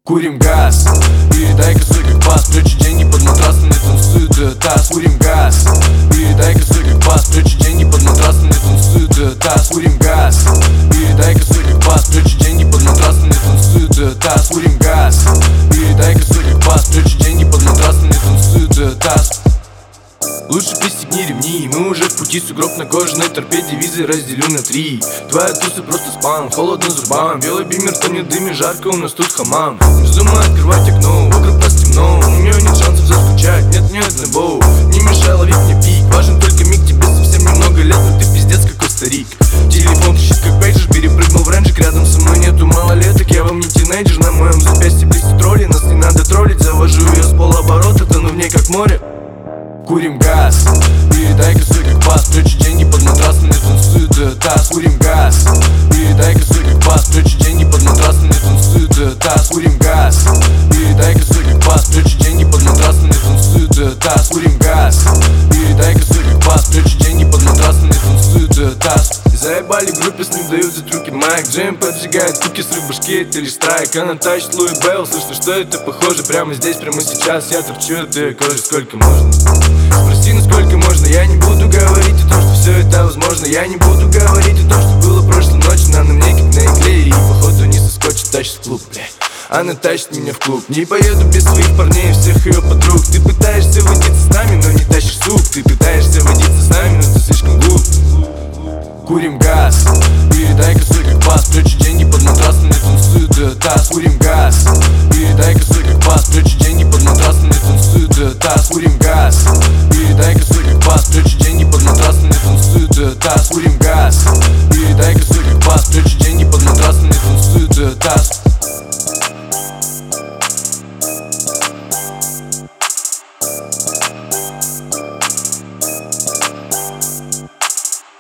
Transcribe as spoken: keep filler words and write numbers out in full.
Курим газ, передай косой как пас, прячу деньги под матрас, на мне танцует э, таз. Курим газ, передай косой как пас, прячу деньги под матрас, на мне танцует э, таз. Курим газ, передай косой как пас, прячу деньги под матрас, на мне танцует э, таз. Курим газ, передай косой как пас, прячу деньги под матрас, на мне танцует э, таз. Лучше пристегни ремни, мы уже в пути, сугроб на кожаной торпеде, визы разделю на три. Твоя туса просто спам, холодно зубам, белый бимер тонет дыме, жарко, у нас тут хамам. Не вздумай открывать окно, вокруг нас темно, у нее нет шансов заскучать, нет ни одного. Не мешай ловить мне пик, важен только миг, тебе совсем немного лет, но ты пиздец какой старик. Телефон трещит как пейджер, перепрыгнул в рейнджик, рядом со мной нету малолеток, я вам не тинейджер, на моем запястье блестит роли, нас не надо троллить, завожу ее с полоборота, тону в ней как море. Курим газ, передай косой как пас, прячу деньги под матрас, на мне танцует э, таз. Курим газ, передай косой как пас, прячу деньги под матрас, на мне танцует э, таз. Курим газ, передай косой как пас, прячу деньги под матрас, на мне танцует э, таз. Курим газ, передай косой как пас, прячу деньги под матрас, на мне танцует э, таз. Заебали группе, с ним дают за трюки майк. Джейм поджигает куки с рыбушки, это лишь страйк. Она тащит Луи Белл, слышно, что это похоже. Прямо здесь, прямо сейчас я торчу этой кожи. Сколько можно? Спроси, ну сколько можно? Я не буду говорить о том, что все это возможно. Я не буду говорить о том, что было прошлой ночью. Она на мне как на игле, и походу не соскочит, тащит в клуб, бля. Она тащит меня в клуб. Не поеду без своих парней и всех ее подруг. Ты пытаешься водиться с нами, но не тащишь суп. Ты пытаешься водиться с нами, но ты слишком глуп. Курим газ,